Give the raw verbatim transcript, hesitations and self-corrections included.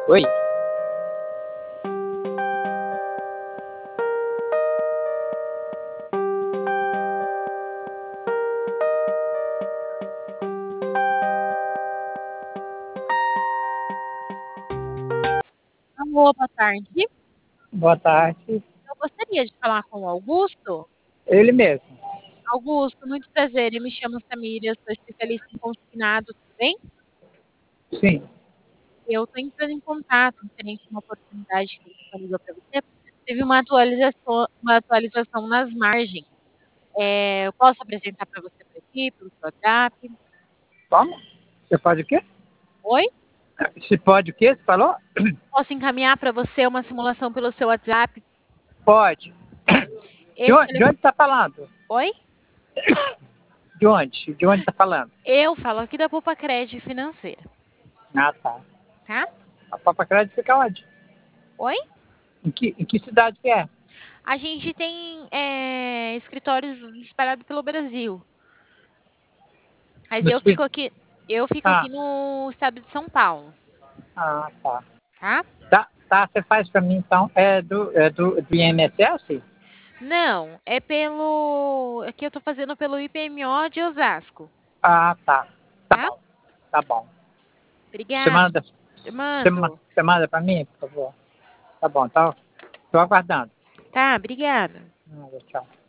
Oi. Alô, boa tarde. Boa tarde. Eu gostaria de falar com o Augusto. Ele mesmo. Augusto, muito prazer. Eu me chamo Samira, sou especialista em consignado, tudo bem? Sim. Eu estou entrando em contato referente a uma oportunidade que disponível para você. Teve uma atualização, uma atualização nas margens. É, eu posso apresentar para você por aqui, pelo seu WhatsApp? Como? Você pode o quê? Oi? Se pode o quê? Você falou? Posso encaminhar para você uma simulação pelo seu WhatsApp? Pode. Tá. De Esse onde, de telefone... onde tá falando? Oi? De onde? De onde tá falando? Eu falo aqui da Poupa Crédito Financeira, Ah, tá. tá? A Papa Crédito fica onde? Oi? Em que, em que cidade que é? A gente tem é, escritórios espalhados pelo Brasil. Mas No eu Espírito. fico aqui, eu fico Ah, aqui no estado de São Paulo, ah, tá. tá? Tá, tá, você faz pra mim então. É do, é do, do I N S S? Não, é pelo. Aqui eu tô fazendo pelo I P M O de Osasco, Ah, tá. Tá tá? bom. Tá bom. Você Obrigada. manda, Eu você, ma- mando. você manda pra mim, por favor? Tá bom, tá. Tô aguardando. Tá, obrigada. Nada, tchau.